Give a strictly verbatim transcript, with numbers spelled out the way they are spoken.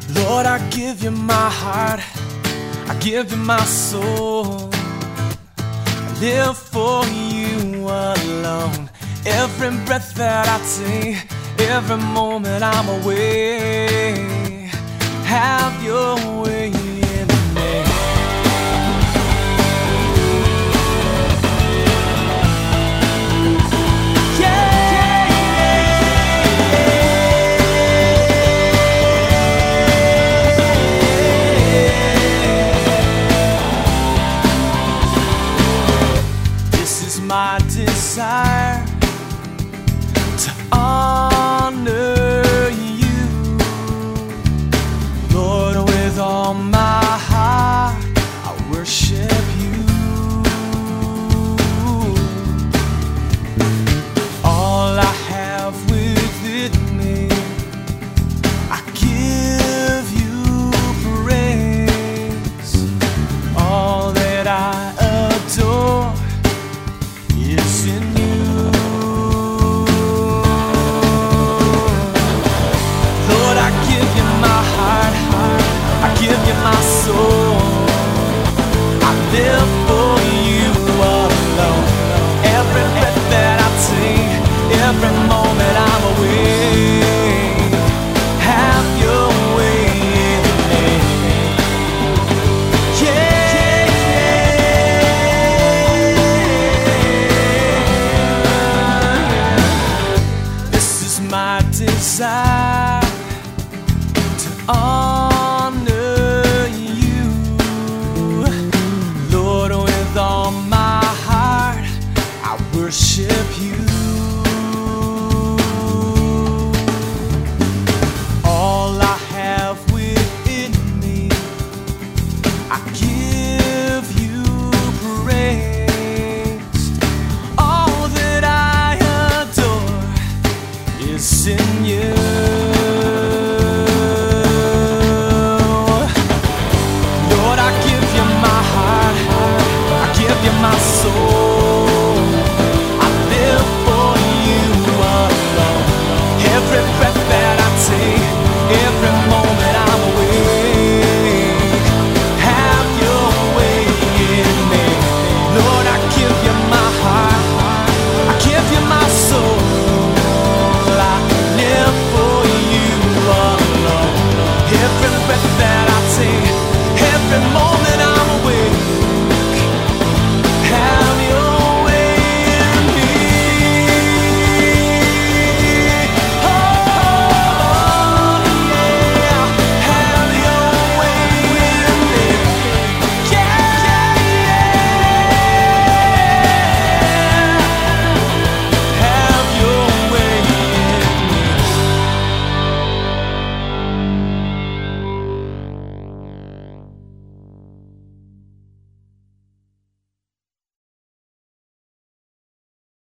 Lord, I give you my heart, I give you my soul. I live for you alone. Every breath that I take, every moment I'm away, have your way in me. My desire to honor you, Lord, with all my heart I worship you. All I have within me, I give you praise. All that I adore is in you. Lord, I give you my heart, I give you my soul. I live for you alone. Every breath that I take, every moment I'm away, have your way in me. Yeah. My desire to honor you, Lord, with all my heart I worship you. All I have within me, I give you praise. All that I adore is in you. Lord, I give you my heart, I give you my soul.